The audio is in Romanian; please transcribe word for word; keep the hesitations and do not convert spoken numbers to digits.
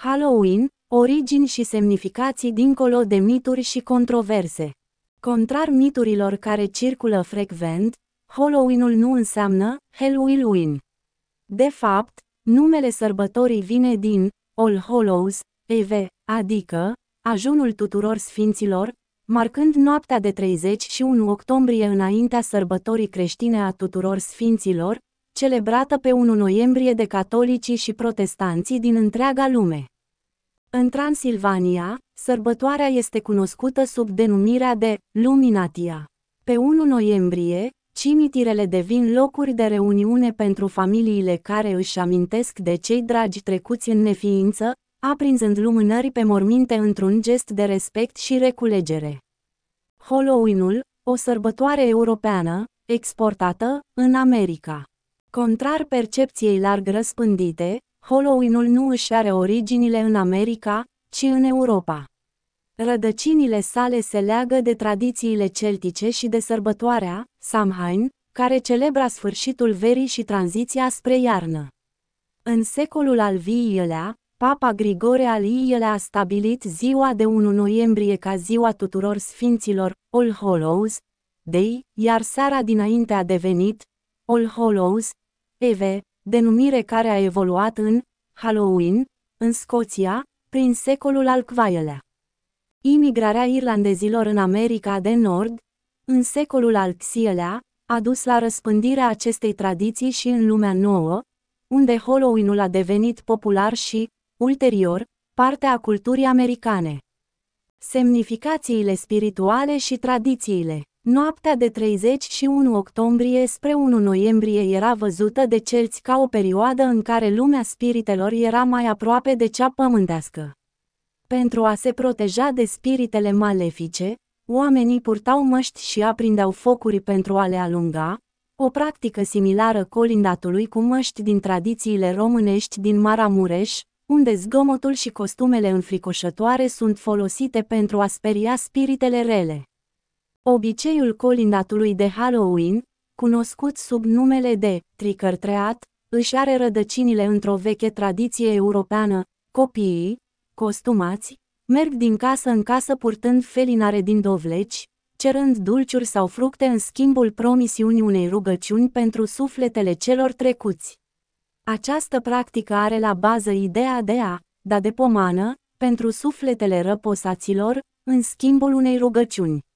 Halloween, origini și semnificații dincolo de mituri și controverse. Contrar miturilor care circulă frecvent, Halloween-ul nu înseamnă Halloween. De fapt, numele sărbătorii vine din All Hallows Eve, adică ajunul tuturor sfinților, marcând noaptea de treizeci și unu octombrie înaintea sărbătorii creștine a tuturor sfinților, celebrată pe unu noiembrie de catolicii și protestanții din întreaga lume. În Transilvania, sărbătoarea este cunoscută sub denumirea de Luminatia. Pe unu noiembrie, cimitirele devin locuri de reuniune pentru familiile care își amintesc de cei dragi trecuți în neființă, aprinzând lumânări pe morminte într-un gest de respect și reculegere. Halloween-ul, o sărbătoare europeană, exportată în America. Contrar percepției larg răspândite, Halloween-ul nu își are originile în America, ci în Europa. Rădăcinile sale se leagă de tradițiile celtice și de sărbătoarea Samhain, care celebra sfârșitul verii și tranziția spre iarnă. În secolul al viilea, Papa Grigore al viilea a stabilit ziua de unu noiembrie ca ziua tuturor sfinților, All Hallows Day, iar seara dinainte a devenit All Hallows Eve, denumire care a evoluat în Halloween, în Scoția, prin secolul al paisprezechelea. Imigrarea irlandezilor în America de Nord, în secolul al șaselea, a dus la răspândirea acestei tradiții și în lumea nouă, unde Halloween-ul a devenit popular și, ulterior, parte a culturii americane. Semnificațiile spirituale și tradițiile. Noaptea de treizeci și unu octombrie spre unu noiembrie era văzută de celți ca o perioadă în care lumea spiritelor era mai aproape de cea pământească. Pentru a se proteja de spiritele malefice, oamenii purtau măști și aprindeau focuri pentru a le alunga, o practică similară colindatului cu măști din tradițiile românești din Maramureș, unde zgomotul și costumele înfricoșătoare sunt folosite pentru a speria spiritele rele. Obiceiul colindatului de Halloween, cunoscut sub numele de trick-or-treat, își are rădăcinile într-o veche tradiție europeană. Copiii, costumați, merg din casă în casă purtând felinare din dovleci, cerând dulciuri sau fructe în schimbul promisiunii unei rugăciuni pentru sufletele celor trecuți. Această practică are la bază ideea de a da de pomană, pentru sufletele răposaților, în schimbul unei rugăciuni.